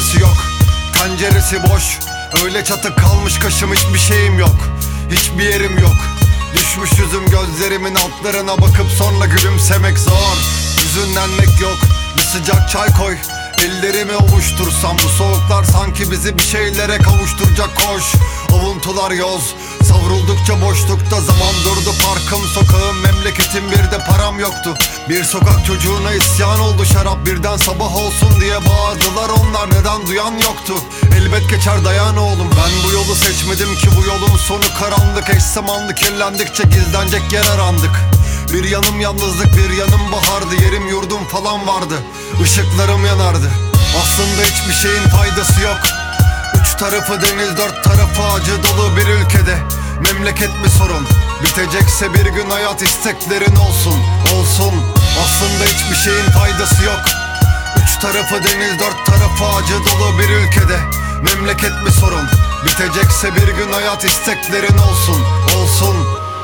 faydası yok. Tenceresi boş, öyle çatık kalmış kaşım, hiçbir şeyim yok. Hiçbir yerim yok. Düşmüş yüzüm gözlerimin altlarına bakıp sonra gülümsemek zor. Hüzünlenmek yok. Bir sıcak çay koy, ellerimi ovuştursam. Bu soğuklar sanki bizi bir şeylere kavuşturacak, koş. Avuntular yoz, savruldukça boşlukta zaman durdu. Parkım, sokağım, memleketim, bir de param yoktu. Bir sokak çocuğuna isyan oldu şarap, birden sabah olsun diye bağırdılar onlar, neden duyan yoktu. Elbet geçer, dayan oğlum. Ben bu yolu seçmedim ki, bu yolun sonu karanlık. Eş zamanlı kirlendikçe gizlenecek yer arandık. Bir yanım yalnızlık, bir yanım bahardı. Yerim yurdum falan vardı, ışıklarım yanardı. Aslında hiçbir şeyin faydası yok. Üç tarafı deniz, dört tarafı acı dolu bir ülkede. Memleket mi sorun? Bitecekse bir gün hayat, isteklerin olsun, olsun. Aslında hiçbir şeyin faydası yok. Üç tarafı deniz, dört tarafı acı dolu bir ülkede. Memleket mi sorun? Bitecekse bir gün hayat, isteklerin olsun, olsun.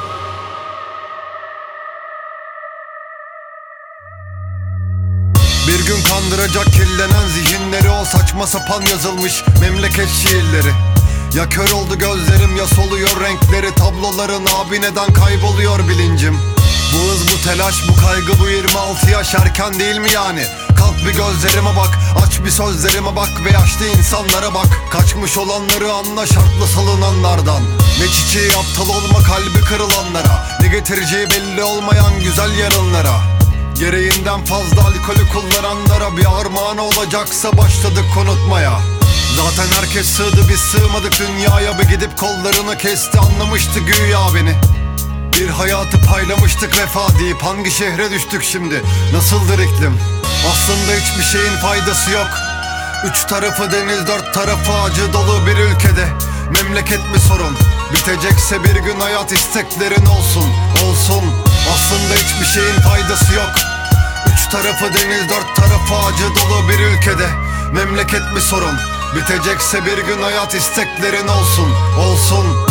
Bir gün kandıracak kirlenen zihinleri, o saçma sapan yazılmış memleket şiirleri. Ya kör oldu gözlerim, ya soluyor renkleri. Tabloların abi neden kayboluyor bilincim. Bu hız, bu telaş, bu kaygı, bu 26 yaş erken değil mi yani? Kalk bir gözlerime bak, aç bir sözlerime bak ve yaşlı insanlara bak. Kaçmış olanları anla, şartlı salınanlardan. Ne çiçeği, aptal olma kalbi kırılanlara. Ne getireceği belli olmayan güzel yarınlara. Gereğinden fazla alkolü kullaranlara bir armağan olacaksa başladık unutmaya. Zaten herkes sığdı, biz sığmadık dünyaya. Bir gidip kollarını kesti, anlamıştı güya beni. Bir hayatı paylamıştık vefa deyip, hangi şehre düştük şimdi? Nasıldır iklim? Aslında hiçbir şeyin faydası yok. Üç tarafı deniz, dört tarafı acı dolu bir ülkede. Memleket mi sorun? Bitecekse bir gün hayat, isteklerin olsun, olsun. Aslında hiçbir şeyin faydası yok. Üç tarafı deniz, dört tarafı acı dolu bir ülkede. Memleket mi sorun? Bitecekse bir gün hayat, isteklerin olsun, olsun.